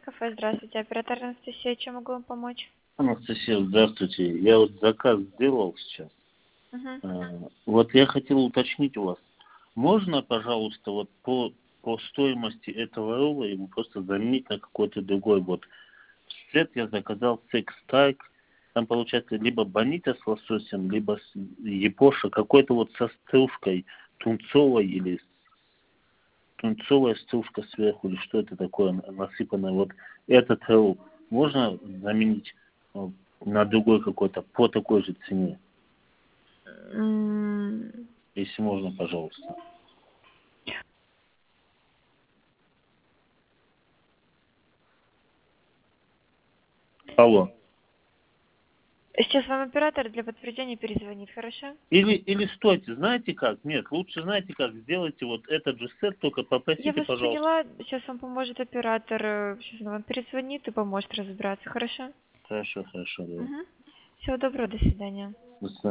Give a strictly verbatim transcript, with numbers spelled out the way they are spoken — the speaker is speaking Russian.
кафе, здравствуйте. Оператор Анастасия, чем могу вам помочь? Анастасия, здравствуйте. Я вот заказ сделал сейчас. Угу. А, Вот я хотел уточнить у вас. Можно, пожалуйста, вот по, по стоимости этого ролла ему просто заменить на какой-то другой? Вот сет я заказал секс-тайк. Там получается либо бонита с лососем, либо с япоша, какой-то вот со стружкой тунцовой или тунцовая стружка сверху, или что это такое насыпанное. Вот этот ролл можно заменить э, на другой какой-то по такой же цене? М, Если можно, пожалуйста. Алло. Сейчас вам оператор для подтверждения перезвонит, хорошо? Или, или стойте, знаете как? Нет, лучше знаете как? Сделайте вот этот же сет, только Я попросите, вас пожалуйста. поняла. Сейчас вам поможет оператор. Сейчас он вам перезвонит и поможет разобраться, хорошо? Хорошо, хорошо, да. Угу. Всего доброго, до свидания. До свидания.